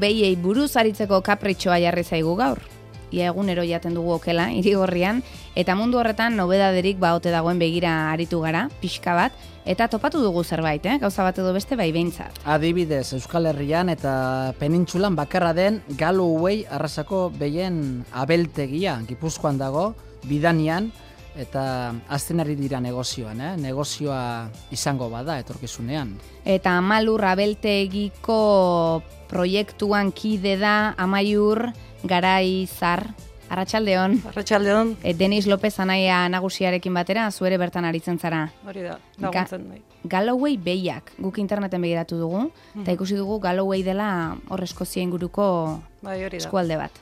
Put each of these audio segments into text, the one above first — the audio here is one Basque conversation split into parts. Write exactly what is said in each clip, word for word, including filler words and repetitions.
behiei buruz aritzeko kapritxoa jarri zaigu gaur. Ia egunero jaten dugu okela, Irigorrian, eta mundu horretan nobedaderik baote dagoen begira aritu gara, pixka bat, eta topatu dugu zerbait, eh? Gauza bat edo beste bai behintzat. Adibidez, Euskal Herrian eta penintsulan bakarra den Galloway arrasako behien abeltegia, Gipuzkoan dago, Bidanian, eta azten ari dira negozioan, eh? Negozioa izango bada etorkizunean. Eta Malur abeltegiko proiektuan kide da Amaiur Garaizar. Arratsaldeon. Arratsaldeon. E, Denis López anaia nagusiarekin batera, zu ere bertan aritzen zara. Hori da, laguntzen bai. Galloway behiak, guk interneten begiratu dugu, eta mm. ikusi dugu Galloway dela hor Eskozia inguruko bai, eskualde bat.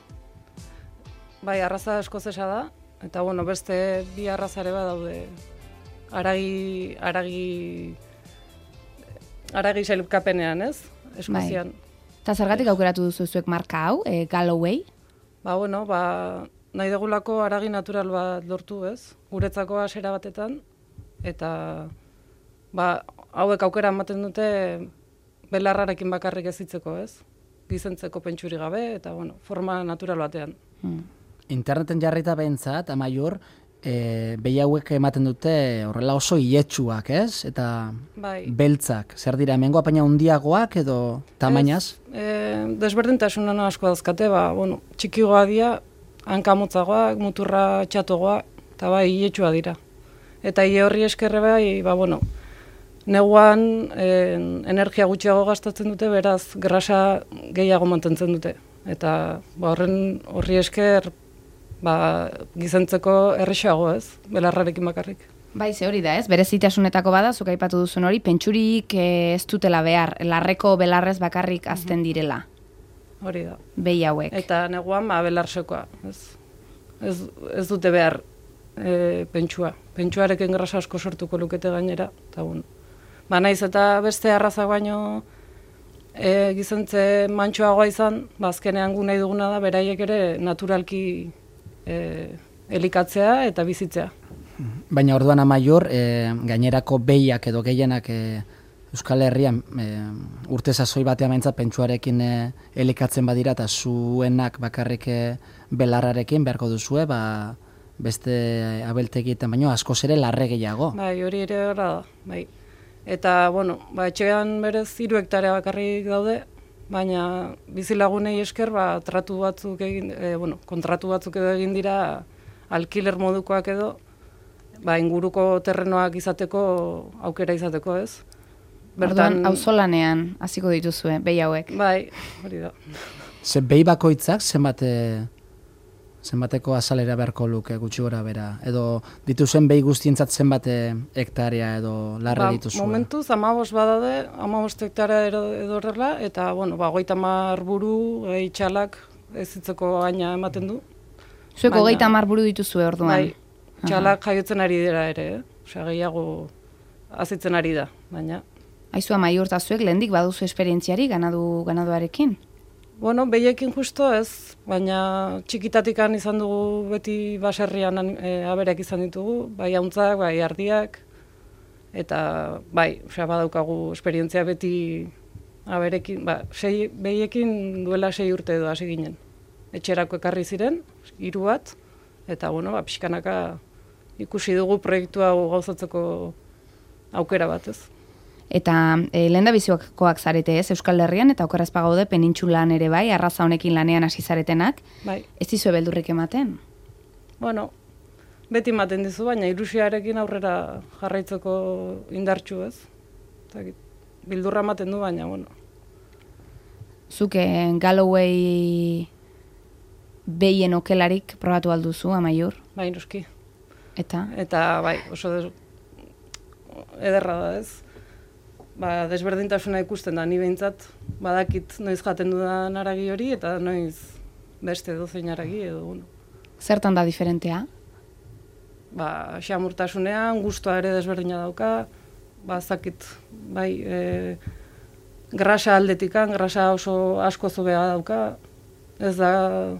Bai, arraza eskozesa da, eta bueno, beste bi arrazare bat daude. Aragi, aragi, aragi sailkapenean, ez? Eskozian. Bai. Eta zergatik aukeratu duzu zuek marka hau, e, Galloway? Ba, bueno, ba, nahi degulako aragi natural bat lortu, ez? Guretzako hasiera batetan, eta ba, hauek aukera ematen dute belarrarekin bakarrik ezitzeko, ez? Gizentzeko pentsuri gabe, eta bueno, forma natural batean. Hmm. Interneten jarrita behintzat, Amaiur, e, behi hauek ematen dute horrela oso iletsuak, ez? Eta bai. Beltzak, zer dira, hemengo apaina hundiagoak edo tamainaz? E, desberdintasunan asko dazkate, ba, bueno, txikigoa dira, hankamotzagoak, muturra txatogoa, eta bai, iletsua dira. Eta ile horri eskerre bai, ba, bueno, neguan en, energia gutxiago gastatzen dute, beraz, grasa gehiago mantentzen dute. Eta ba, horren horri esker, ba, gizentzeko errexago, ez, belarrarekin bakarrik. Bai, ze hori da, ez? Berezitasunetako bada, zuk aipatu duzun hori, pentsurik ez dutela behar, larreko belarrez bakarrik azten direla. Hori da. Behi hauek. Eta neguan, ba, belarsekoa, ez? Ez, ez dute behar e, pentsua. Pentsuarekin grasa asko sortuko lukete gainera, eta bueno. Ba, naiz eta beste arrazak baino e, gizentze mantxoagoa izan, ba, azkenean gu nahi duguna da, beraiek ere naturalki e, elikatzea eta bizitzea. Baina orduan Amaiur, e, gainerako behiak edo gehienak e, Euskal Herrian e, urte sasoi batean behintzat pentsuarekin e, elikatzen badira eta zuenak bakarrik e, belarrarekin beharko duzue, ba, beste abeltegietan baino askoz ere larre gehiago. Bai, hori ere horra da, bai. Eta, bueno, ba, etxean berez hiru hektarea bakarrik daude, baina bizilagunei esker, ba, tratu batzuk egin, e, bueno, kontratu batzuk edo egin dira alkiler modukoak edo, ba, inguruko terrenoak izateko, aukera izateko, ez? Bertan auzolanean hasiko dituzue behi hauek. Bai, hori da. Ze behi bakoitzak zenbate zenbateko azalera beharko luke gutxi gora bera, edo dituzen behi guztientzat zenbate hektarea edo larre ba, dituzue? Momentuz hamabost badaude, hamabost hektarea edo, edo horrela, eta bueno, ba, hogeita hamar buru, itxalak ez hitzeko gaina ematen du. Zuek hogeita hamar buru dituzue orduan. Bai, txalak jaiotzen ari dira ere, eh? Osea, gehiago azitzen ari da, baina. Aizu Amaiur, eta zuek lehendik baduzu esperientziari ganadu, ganaduarekin? Bueno, behiekin justo ez, baina txikitatikan izan dugu beti baserrian e, abereak izan ditugu, bai hauntzak, bai ardiak, eta bai, osea, badaukagu esperientzia beti aberekin, ba, sei, behiekin duela sei urte edo hasi ginen. Etxerako ekarri ziren, hiru bat, eta bueno, ba, pixkanaka ikusi dugu proiektu hau gauzatzeko aukera bat, ez. Eta e, lehen da bizikoak zarete ez, Euskal Herrian, eta okeraz pagaude penintsulan ere bai, arraza honekin lanean hasi zaretenak. Bai. Ez dizue beldurrik ematen? Bueno, beti ematen dizu, baina ilusioarekin aurrera jarraitzeko indartsu ez. Eta, bildurra ematen du, baina, bueno. Zuke Galloway behien okelarik probatu alduzu, Amaiur? Bai, noski. Eta? Eta, bai, oso des... ederra da ez. Ba, desberdintasuna ikusten da, ni behintzat badakit noiz jaten dudan haragi hori eta noiz beste dozein haragi edo, bueno. Zertan da diferentea? Ba, xamurtasunean, gustua ere desberdina dauka, ba, zakit, bai, e, grasa aldetikan, grasa oso asko zobea dauka, ez da,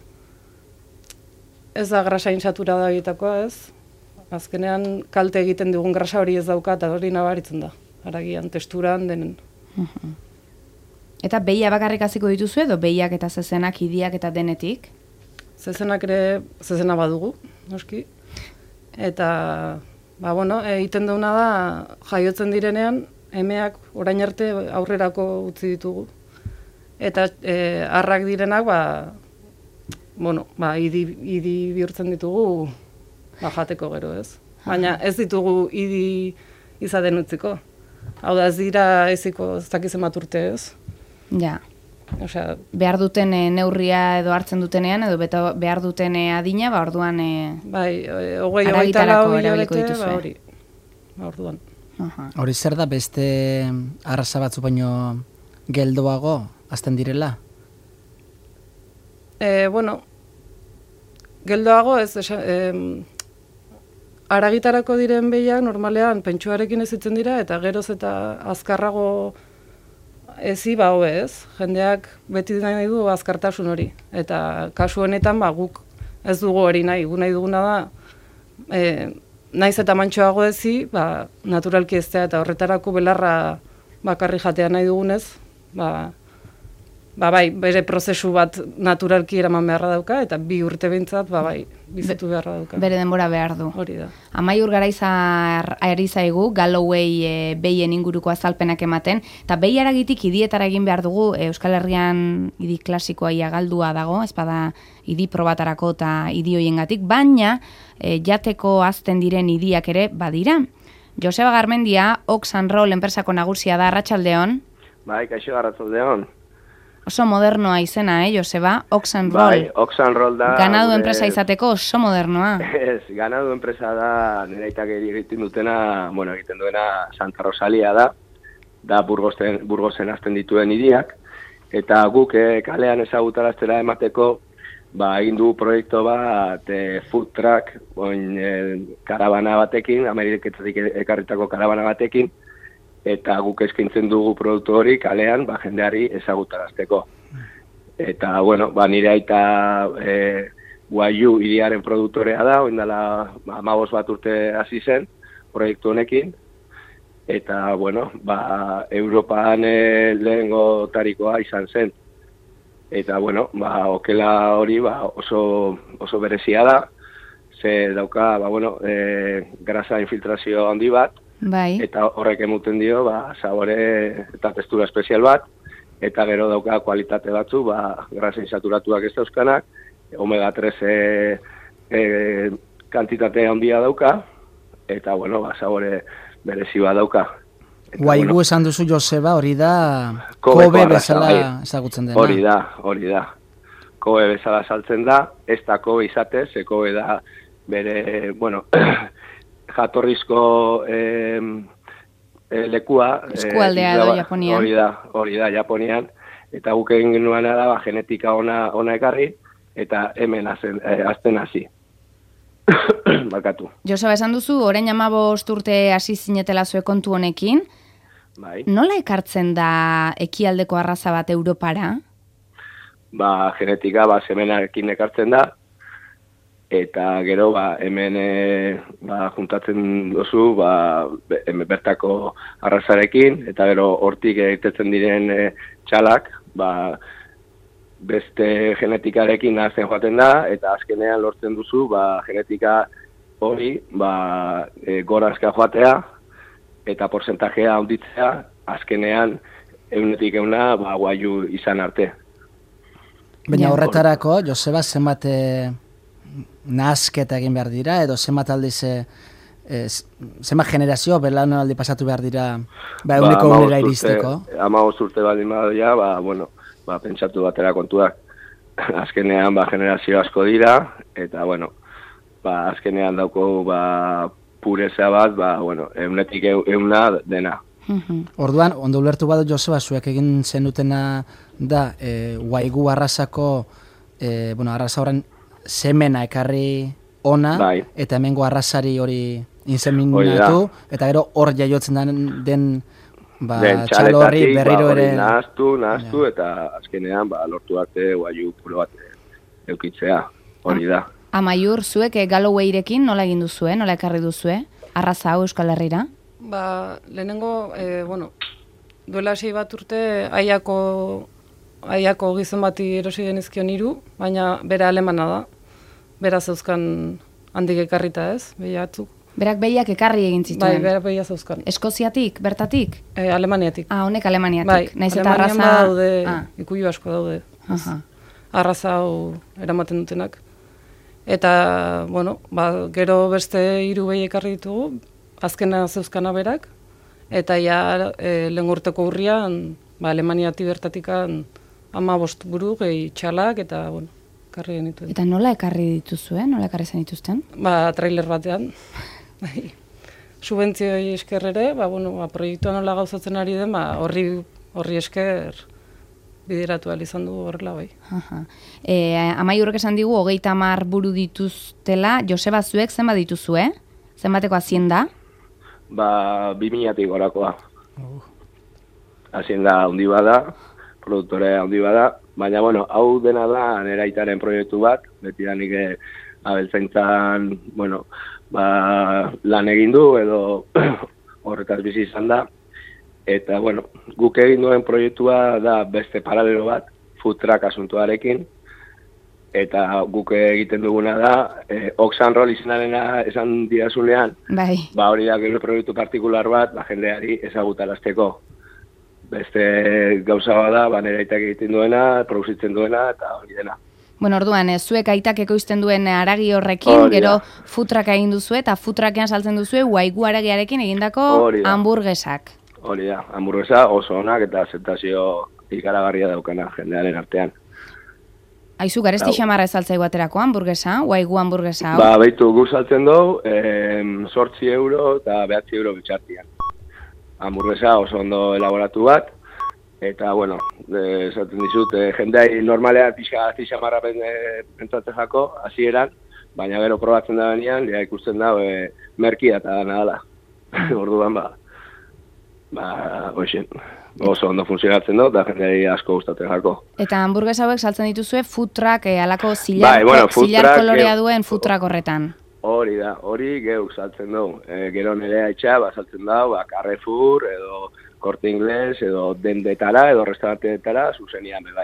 ez da grasa insaturada egitakoa, ez? Azkenean kalte egiten dugun grasa hori ez dauka eta hori nabaritzen da. Haragian, testuran, denen. Eta behia bakarrik hasiko dituzu edo behiak eta zezenak, idiak eta denetik? Zezenak ere, zezena badugu, noski. Eta, ba, bueno, egiten duguna da, jaiotzen direnean, emeak orain arte aurrerako utzi ditugu. Eta e, arrak direnak, ba, bueno, ba, idi, idi bihurtzen ditugu, ba, jateko gero ez. Baina ez ditugu idi izaten utziko. Hau da, ez dira eziko ez dakizen bat urte ez. Ja. Osea, behar duten e, neurria edo hartzen dutenean, edo beta, behar duten e, adina, ba, orduan... E, bai, hogei, hogeita lau hilabete, ba, hori. Ba, orduan. Uh-huh. Hori zer da beste arraza batzu baino geldoago azten direla? E, bueno, geldoago ez, esa, e, aragitarako diren behiak normalean pentsuarekin ezitzen dira, eta geroz eta azkarrago ezi ba hobe ez. Jendeak beti nahi du azkartasun hori. Eta kasu honetan ba, guk ez dugu hori nahi. Gu nahi duguna da, e, naiz eta mantxoago ezi, ba, naturalki eztea eta horretarako belarra bakarri jatea nahi dugunez, ba, ba bai, bere prozesu bat naturalki eraman beharra dauka, eta bi urte behintzat, ba bai, bizitu beharra dauka. Bere denbora behar du. Hori da. Amaiur Garaiza ari zaigu, Galloway e, behien inguruko azalpenak ematen, eta behi aragitik idietara egin behar dugu, e, Euskal Herrian idi klasikoa ia galdua dago, ez bada idi probatarako eta idi hoiengatik, baina e, jateko azten diren idiak ere badira. Joseba Garmendia, Ox and Roll enpresako nagusia da, arratsaldeon. Bai, kaixo arratsaldeon. Oso modernoa izena, eh, Joseba? Ox and Roll. Bai, Ox and Roll da... Ganadu enpresa izateko oso modernoa. Ez, ganadu enpresa da, nire aitak egiten dutena, bueno, egiten duena Santa Rosalia da, da Burgosen, Burgosen azten dituen idiak, eta guk eh, kalean ezagutaraztera emateko, ba, egin du proiektu bat, eh, food truck, oin, eh, karabana batekin, Ameriketatik ekarritako karabana batekin, eta guk eskaintzen dugu produktu hori kalean ba, jendeari ezagutarazteko. Eta, bueno, ba, nire aita e, Guaiu hiriaren produktorea da, oindala hamabost bat urte hasi zen proiektu honekin, eta, bueno, ba, Europan e, lehengo tarikoa izan zen. Eta, bueno, ba, okela hori ba, oso, oso berezia da, ze dauka, ba, bueno, e, grasa infiltrazio handi bat, bai. Eta horrek emuten dio, ba, sabore eta textura espezial bat, eta gero dauka kualitate batzu, ba, grasa insaturatuak ez dauzkanak, omega tres e, e, kantitate handia dauka, eta, bueno, ba, sabore berezi bat dauka. Guaigu bueno, esan duzu, Joseba, hori da Kobe bezala ezagutzen dena. Hori da, hori da. Kobe bezala saltzen da, ez da Kobe izatez, ze Kobe da bere, bueno, jatorrizko eh, eh, lekua. Eskualdea edo Japonian. Hori da, hori da, Japonian. Eta guk egin genuena da, ba, genetika ona, ona ekarri, eta hemen azten, eh, azten hasi. Bakatu. Joseba, esan duzu, orain hamabost urte hasi zinetela zue kontu honekin. Bai. Nola ekartzen da ekialdeko arraza bat Europara? Ba, genetika, ba, semenarekin ekartzen da, eta gero ba, hemen e, ba, juntatzen dozu ba, hemen bertako arrazarekin, eta gero hortik egitetzen diren e, txalak, ba, beste genetikarekin nazten joaten da, eta azkenean lortzen duzu ba, genetika hori ba, e, gorazka joatea, eta porzentajea handitzea, azkenean eunetik euna ba, Guaiu izan arte. Baina horretarako, Joseba, zenbat e, nahasketa egin behar dira, edo zenbat aldiz, e, zenbat generazio, belaunaldi pasatu behar dira, ba, eguneko ba, unera iristeko? Hamabost urte baldin badoia, ba, bueno, ba, pentsatu batera kontuak. Azkenean, ba, generazio asko dira, eta, bueno, ba, azkenean dauko, ba, pureza bat, ba, bueno, eunetik euna dena. Orduan, ondo ulertu badu, Joseba, zuek egin zenutena da, e, Guaigu arrazako, e, bueno, arraza horren semena ekarri ona, bai. Eta hemengo arrazari hori inseminatu, eta gero hor jaiotzen den, den ba, txalo horri berriro ba, ere... Nahaztu, nahaztu, ja. Eta azkenean ba, lortu arte Guaiu puro bat eukitzea, hori da. Amaiur, zuek e, Gallowayrekin nola egin duzue, nola ekarri duzue, arraza hau Euskal Herrira? Ba, lehenengo, e, bueno, duela sei bat urte aiako, aiako gizon bati erosi genizkion hiru, baina bera alemana da. Bera zeuzkan handik ekarrita ez, behiatzuk. Berak behiak ekarri egin zituen. Bai, bera behia zeuzkan. Eskoziatik, bertatik? E, Alemaniatik. Ah, honek Alemaniatik. Bai, naiz eta Alemanian arraza... daude, ah. ikuilu asko daude. Aha. Arraza hau eramaten dutenak. Eta, bueno, ba, gero beste hiru behi ekarri ditugu, azkena zeuzkana berak, eta ja e, lehen urteko urrian, ba, Alemaniatik bertatikan ama bost buru gehi txalak, eta, bueno, ekarri genituen. Eta nola ekarri dituzue? Nola ekarri zen dituzten? Ba, trailer batean. Subentzioi esker ere, ba, bueno, ba, proiektua nola gauzatzen ari den, ba, horri, horri esker bideratu ahal izan dugu horrela bai. Aha. E, Amaiurrek esan digu, hogeita hamar buru dituztela, Joseba zuek zenbat dituzue? Zenbateko hazienda? Ba, bi milatik gorakoa. Hazienda handi bada, produktore handi bada, baina, bueno, hau dena da nera aitaren proiektu bat, beti da nik abeltzaintzan, bueno, ba, lan egin du edo horretaz bizi izan da, eta, bueno, guk egin duen proiektua da beste paralelo bat, food truck asuntuarekin, eta guk egiten duguna da, eh, Oxan Roll izenarena esan didazunean, Bai. ba hori da gero proiektu partikular bat, ba, jendeari ezagutarazteko. Beste gauza bada, ba, nire aitak egiten duena, produzitzen duena, eta hori dena. Bueno, orduan, eh, zuek aitak ekoizten duen haragi horrekin, Hori da. gero futraka egin duzu eta futrakean saltzen duzu waigu haragiarekin egindako Hori da. hamburguesak. Hori da, hamburguesa oso onak eta zentazio ikaragarria daukana jendearen artean. Aizu, garesti Hau. xamarra ezaltzaigu aterako hamburguesa, waigu hamburguesa hau. Ba, behitu gu saltzen dugu, sortzi euro eta behatzi euro bitxartian. Hamburguesa oso ondo elaboratu bat, eta, bueno, eh, esaten dizut, eh, jendeai normalean pixka xamarra pentsatzen jako, hasieran, baina gero probatzen da benean, ja ikusten da, e, merkia eta dana dala. Orduan, ba, ba, hoxen, oso ondo funtzionatzen du, eta jendeai asko gustatzen jako. Eta hamburguesa hauek saltzen dituzue food truck, eh, alako zilar, Bai, bueno, food zilar truck, kolorea eh, duen food truck horretan. Hori da, hori geuk saltzen du. E, gero nire haitxa, ba, saltzen da, ba, Carrefour, edo Corte Inglés, edo dendetara, edo restauranteetara, zuzenian be bai.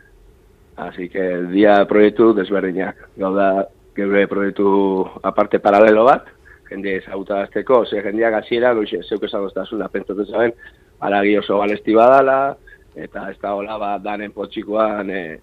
Así que dia proiektu desberdinak. Gau da, geure proiektu aparte paralelo bat, jende ezagutarazteko, ze jendeak hasiera goixe, zeuk ezagoztasuna, pentsatzen zaben, haragi oso balesti badala, eta ez da hola, ba, danen potxikoan, e,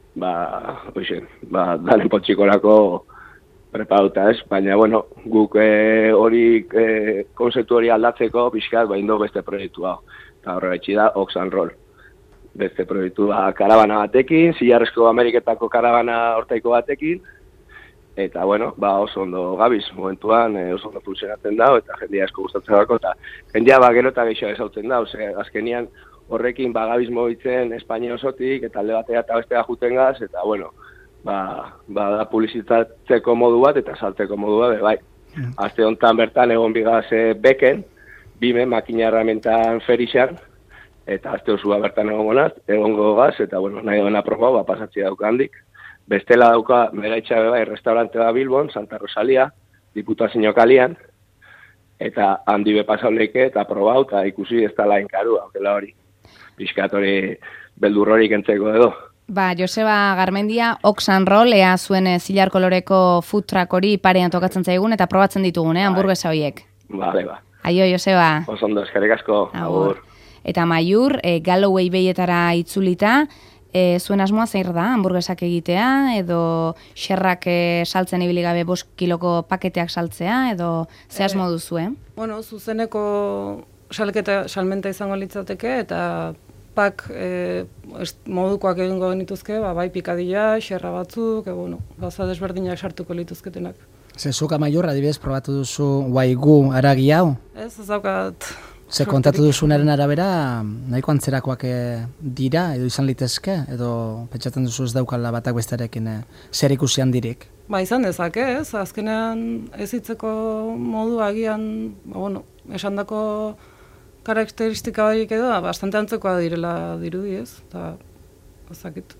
ba, goixe, ba, danen potxikorako preparauta ez, baina, bueno, guk e, hori, e, konzeptu hori aldatzeko, pixkat, bain do beste proiektu hau. Eta horrela itxi da, Oxan Roll. Beste proiektu ba, karabana batekin, zilarrezko Ameriketako karabana hortaiko batekin, eta, bueno, ba, oso ondo gabiz, momentuan, e, oso ondo funtzionatzen da, eta jendia asko gustatzen dako, eta jendia ba, gero eta gehiago ezautzen da, ose, azkenian horrekin ba, gabiz mobitzen Espainia osotik, eta alde batea eta bestea juten gaz, eta, bueno, ba, ba da publizitatzeko modu bat eta saltzeko modu bat, bai. Mm. Aste honetan bertan egon bigaz e, beken, bime makina erramentan ferixan, eta aste osua bertan egon gonaz, egongo gaz, eta bueno, nahi duena proba, ba, pasatzi dauka handik. Bestela dauka, Meraitxa bai, restaurante da Bilbon, Santa Rosalia, Diputazio kalian, eta handi be pasauleke eta probau, eta ikusi ez da lain karu, aukela hori. Piskat hori beldur hori kentzeko edo. Ba, Joseba Garmendia, Oxan Roll, ea zuen e, zilar koloreko food truck hori parean tokatzen zaigun eta probatzen ditugun, eh, hamburguesa horiek. Bale, ba. Aio, Joseba. Oso ondo, eskerrik asko. Agur. Eta Maiur, e, Galloway behietara itzulita, e, zuen asmoa zeir da, hamburguesak egitea, edo xerrak e, saltzen ibili gabe bost kiloko paketeak saltzea, edo ze asmo duzu, eh? Bueno, zuzeneko salketa, salmenta izango litzateke, eta pak e, modukoak egingo genituzke, ba, bai pikadilla, xerra batzuk, e, bueno, gauza desberdinak sartuko lituzketenak. Ze zuk Amaiur, adibidez, probatu duzu waigu haragi hau? Ez, ez daukat... Ze kontatu duzunaren arabera, nahiko antzerakoak dira, edo izan litezke, edo pentsatzen duzu ez daukala batak bestarekin e, zer ikusi handirik? Ba, izan dezake, ez, azkenean ez hitzeko modu agian, ba, bueno, esandako karakteristika horiek edo, bastante antzekoa direla dirudi, ez, eta ezakit.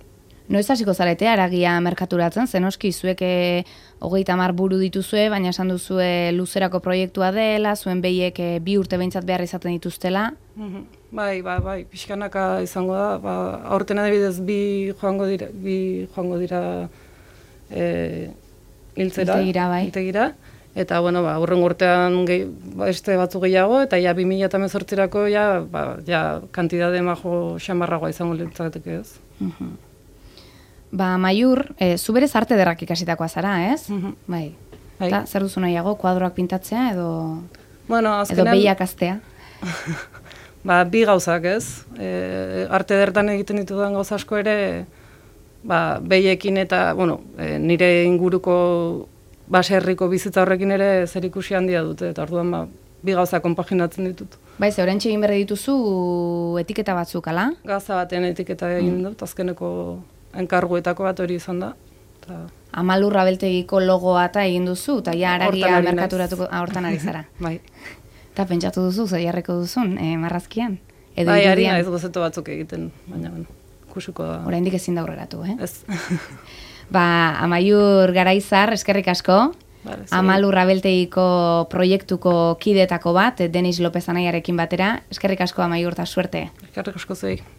Noiz hasiko zarete aragia merkaturatzen, zenoski zuek eh, hogeita hamar buru dituzue, baina esan duzue luzerako proiektua dela, zuen behiek eh, bi urte behintzat behar izaten dituztela. Mhm. Bai, bai, bai, pixkanaka izango da, ba, aurten adibidez bi joango dira, bi joango dira e, hiltzera, Hiltegira, bai. hiltegira. Eta, bueno, ba, urren urtean gehi, beste batzu gehiago, eta ja bi mila hemezortzirako ja, ba, ja, kantidade majo xamarragoa izango litzateke ez. Mhm. Ba, Maiur, eh, zu berez arte derrak ikasitakoa zara, ez? Mhm. Bai. Bai. Eta zer duzu nahiago, kuadroak pintatzea edo, Bueno, edo azkenean, behiak aztea? ba, bi gauzak ez. E, arte dertan egiten ditudan gauza asko ere, ba, behiekin eta, bueno, e, nire inguruko baserriko bizitza horrekin ere zerikusi handia dute, eta orduan ba, bi gauza konpaginatzen ditut. Bai, ze oraintxe egin berri dituzu etiketa batzuk, ala? Gaza baten etiketa egin dut, azkeneko enkarguetako bat hori izan da. Ta, Amalurra beltegiko logoa eta egin duzu, eta ja Hortan aragia ari naiz. merkaturatuko, ah, hortan ari zara. bai, Eta pentsatu duzu, zer jarriko duzun, eh, marrazkian? Edo bai, ari irudian? naiz gozeto batzuk egiten, baina, bueno, ikusiko da. Oraindik ezin da aurreratu, eh? Ez. Ba, Amaiur Garaizar, eskerrik asko. Vale, zuri. Amalur Rabeltegiko proiektuko kidetako bat, Denis López Anaiarekin batera. Eskerrik asko Amaiur, eta suerte. Eskerrik asko zuei.